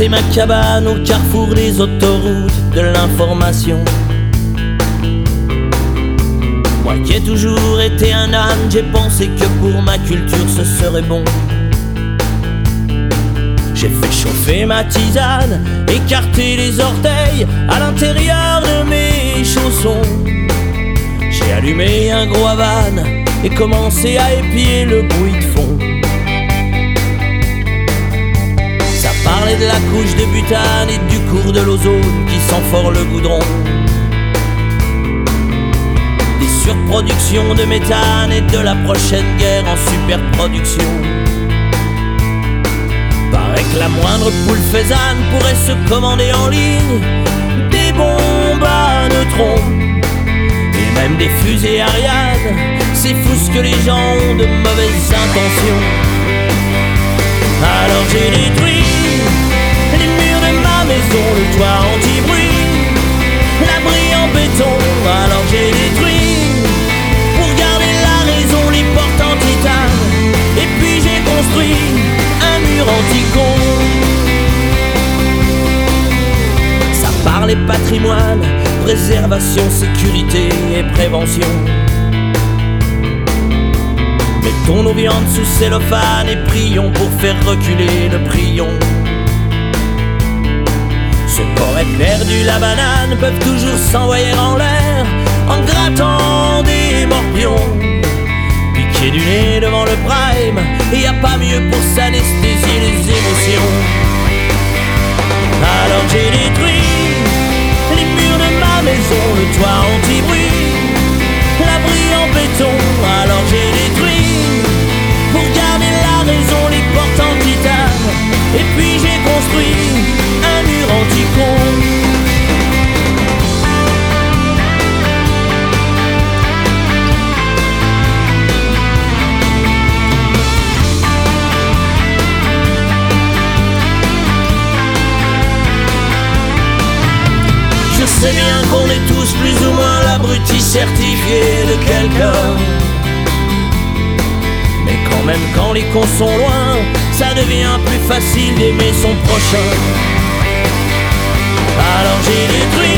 monté ma cabane au carrefour des autoroutes de l'information. Moi qui ai toujours été un âne, j'ai pensé que pour ma culture ce serait bon. J'ai fait chauffer ma tisane, écarter les orteils à l'intérieur de mes chaussons. J'ai allumé un gros Havane et commencé à épier le bruit de fond. Ça parlait de la couche de butane et du cours de l'ozone qui sent fort le goudron. Des surproductions de méthane et de la prochaine guerre en superproduction. Paraît que la moindre poule faisane pourrait se commander en ligne des bombes à neutrons et même des fusées Ariane. C'est fou ce que les gens ont de mauvaises intentions. Alors j'ai détruit les murs de ma maison, le toit anti-bruit, l'abri en béton. Alors j'ai détruit pour garder la raison les portes en titane. Et puis j'ai construit un mur anti-con. Ça parlait patrimoine, préservation, sécurité et prévention. Mettons nos viandes sous cellophane et prions pour faire reculer le prion. Ceux qu'auraient perdu la banane peuvent toujours s'envoyer en l'air en grattant des morpions. Piquer du nez devant le prime, et y a pas mieux pour s'anesthésier les émotions. Alors j'ai détruit les murs de ma maison, le toit anti-bruit, l'abri en béton. Alors j'ai détruit pour garder la raison les portes en titane. Et puis j'ai construit un mur anti-con. Je sais bien qu'on est tous plus ou moins l'abruti certifié de quelqu'un. Mais quand même quand les cons sont loin, ça devient plus facile d'aimer son prochain. Alors j'ai détruit